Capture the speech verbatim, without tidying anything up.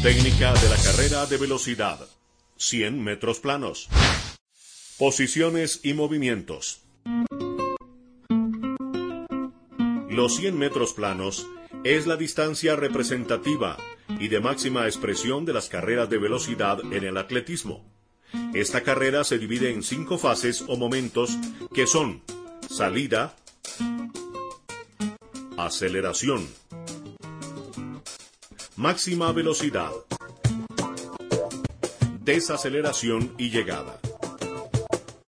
Técnica de la carrera de velocidad. cien metros planos. Posiciones y movimientos. Los cien metros planos es la distancia representativa y de máxima expresión de las carreras de velocidad en el atletismo. Esta carrera se divide en cinco fases o momentos que son salida, aceleración, máxima velocidad, desaceleración y llegada.